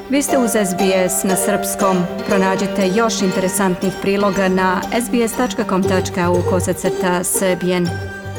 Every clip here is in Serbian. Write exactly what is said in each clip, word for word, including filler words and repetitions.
Vi ste uz S B S na srpskom. Pronađite još interesantnih priloga na sbs.com.au kosacrta srbijen.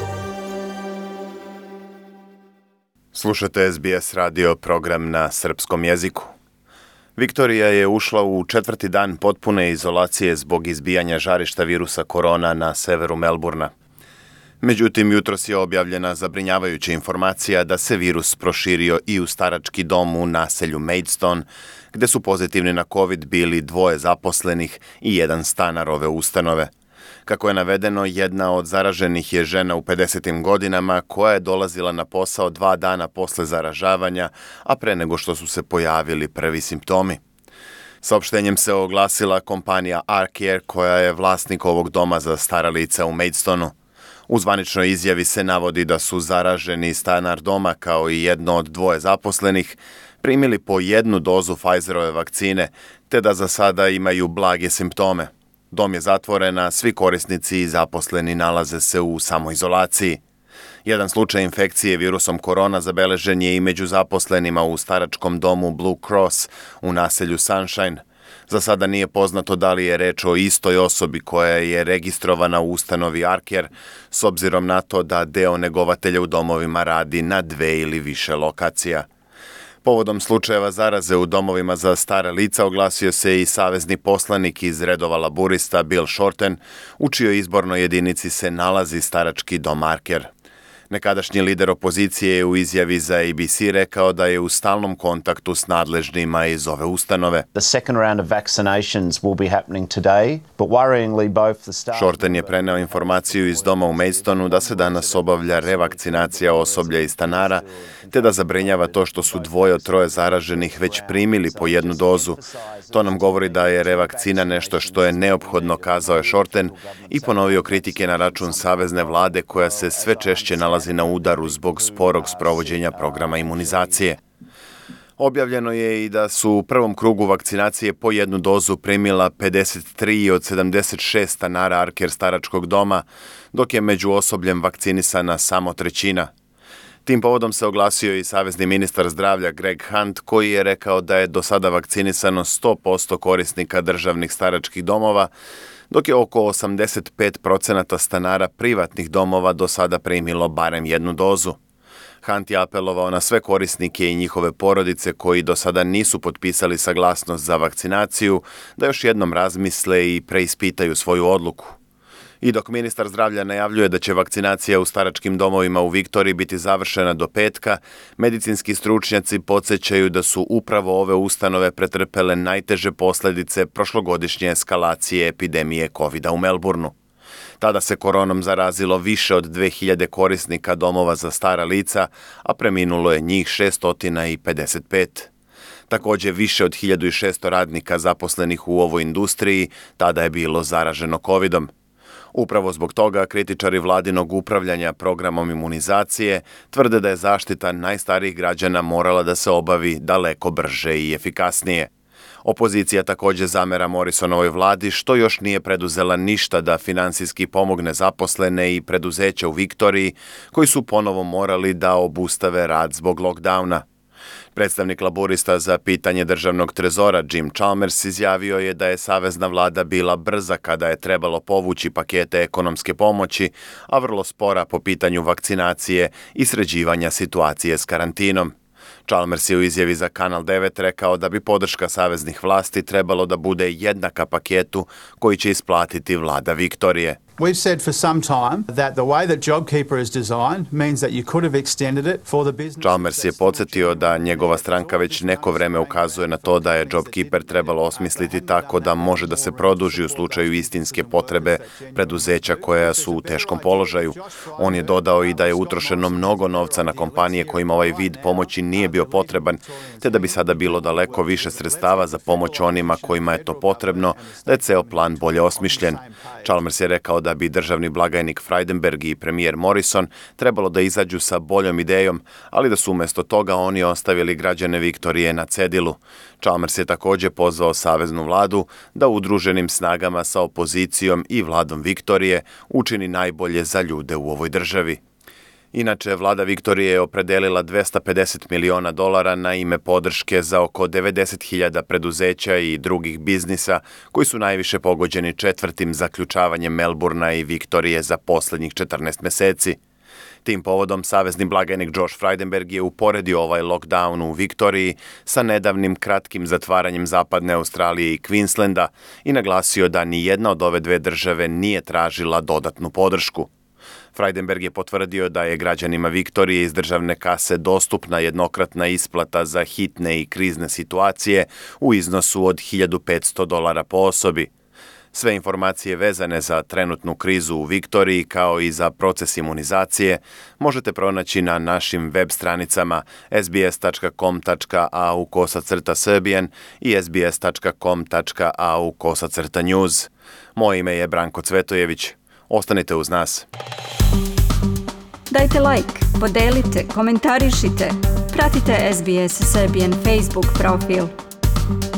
Slušate S B S radio program na srpskom jeziku. Viktorija je ušla u četvrti dan potpune izolacije zbog izbijanja žarišta virusa korona na severu Melburna. Međutim, jutros je objavljena zabrinjavajuća informacija da se virus proširio i u starački dom u naselju Maidstone, gde su pozitivni na COVID bili dvoje zaposlenih i jedan stanar ove ustanove. Kako je navedeno, jedna od zaraženih je žena u pedesetim godinama koja je dolazila na posao dva dana posle zaražavanja, a pre nego što su se pojavili prvi simptomi. Saopštenjem se oglasila kompanija Arcare, koja je vlasnik ovog doma za stara lica u Maidstonu. U zvaničnoj izjavi se navodi da su zaraženi stanar doma kao i jedno od dvoje zaposlenih primili po jednu dozu Pfizerove vakcine, te da za sada imaju blage simptome. Dom je zatvoren, a svi korisnici i zaposleni nalaze se u samoizolaciji. Jedan slučaj infekcije virusom korona zabeležen je i među zaposlenima u staračkom domu Blue Cross u naselju Sunshine. Za sada nije poznato da li je reč o istoj osobi koja je registrovana u ustanovi Arcare, s obzirom na to da deo negovatelja u domovima radi na dve ili više lokacija. Povodom slučajeva zaraze u domovima za stara lica oglasio se i savezni poslanik iz redova laburista Bill Shorten, u čijoj izbornoj jedinici se nalazi starački dom Arcare. Nekadašnji lider opozicije je u izjavi za A B C rekao da je u stalnom kontaktu s nadležnima iz ove ustanove. Shorten je preneo informaciju iz doma u Maidstonu da se danas obavlja revakcinacija osoblja i stanara, te da zabrinjava to što su dvoje od troje zaraženih već primili po jednu dozu. To nam govori da je revakcina nešto što je neophodno, kazao je Shorten i ponovio kritike na račun savezne vlade koja se sve češće nalazi na udaru zbog sporog sprovođenja programa imunizacije. Objavljeno je i da su u prvom krugu vakcinacije po jednu dozu primila pedeset tri od sedamdeset šest stanara Arcare staračkog doma, dok je među osobljem vakcinisana samo trećina. Tim povodom se oglasio i savezni ministar zdravlja Greg Hunt, koji je rekao da je do sada vakcinisano sto posto korisnika državnih staračkih domova, dok je oko osamdeset pet procenata stanara privatnih domova do sada primilo barem jednu dozu. Hunt je apelovao na sve korisnike i njihove porodice koji do sada nisu potpisali saglasnost za vakcinaciju da još jednom razmisle i preispitaju svoju odluku. I dok ministar zdravlja najavljuje da će vakcinacija u staračkim domovima u Viktoriji biti završena do petka, medicinski stručnjaci podsjećaju da su upravo ove ustanove pretrpele najteže posljedice prošlogodišnje eskalacije epidemije kovida u Melburnu. Tada se koronom zarazilo više od dve hiljade korisnika domova za stara lica, a preminulo je njih šesto pedeset pet. Također više od hiljadu šesto radnika zaposlenih u ovoj industriji tada je bilo zaraženo covidom. Upravo zbog toga kritičari vladinog upravljanja programom imunizacije tvrde da je zaštita najstarijih građana morala da se obavi daleko brže i efikasnije. Opozicija također zamera Morrisonovoj vladi što još nije preduzela ništa da finansijski pomogne zaposlene i preduzeća u Viktoriji koji su ponovo morali da obustave rad zbog lockdowna. Predstavnik laburista za pitanje državnog trezora Jim Chalmers izjavio je da je savezna vlada bila brza kada je trebalo povući pakete ekonomske pomoći, a vrlo spora po pitanju vakcinacije i sređivanja situacije s karantinom. Chalmers je u izjavi za Kanal devet rekao da bi podrška saveznih vlasti trebalo da bude jednaka paketu koji će isplatiti vlada Viktorije. We've said for some time that the way that JobKeeper is designed means that you could have extended it for the business. Chalmers je podsjetio da njegova stranka već neko vreme ukazuje na to da je JobKeeper trebalo osmisliti tako da može da se produži u slučaju istinske potrebe preduzeća koja su u teškom položaju. On je dodao i da je utrošeno mnogo novca na kompanije kojima ovaj vid pomoći nije bio potreban, te da bi sada bilo daleko više sredstava za pomoć onima kojima je to potrebno, da je ceo plan bolje osmišljen. Chalmers je rekao da bi državni blagajnik Frydenberg i premijer Morrison trebalo da izađu sa boljom idejom, ali da su umjesto toga oni ostavili građane Viktorije na cedilu. Chalmers je također pozvao saveznu vladu da udruženim snagama sa opozicijom i vladom Viktorije učini najbolje za ljude u ovoj državi. Inače, vlada Viktorije je opredelila dvesta pedeset miliona dolara na ime podrške za oko devedeset hiljada preduzeća i drugih biznisa koji su najviše pogođeni četvrtim zaključavanjem Melburna i Viktorije za posljednjih četrnaest meseci. Tim povodom savezni blagajnik Josh Frydenberg je uporedio ovaj lockdown u Viktoriji sa nedavnim kratkim zatvaranjem zapadne Australije i Queenslanda i naglasio da ni jedna od ove dve države nije tražila dodatnu podršku. Frydenberg je potvrdio da je građanima Viktorije iz državne kase dostupna jednokratna isplata za hitne i krizne situacije u iznosu od hiljadu petsto dolara po osobi. Sve informacije vezane za trenutnu krizu u Viktoriji kao i za proces imunizacije možete pronaći na našim web stranicama s b s tačka com tačka a u kosacrta srbijan i s b s tačka com tačka a u kosacrta news. Moje ime je Branko Cvetojević. Ostanite uz nas. Dajte like, podelite, komentarišite, pratite S B S Serbian Facebook profil.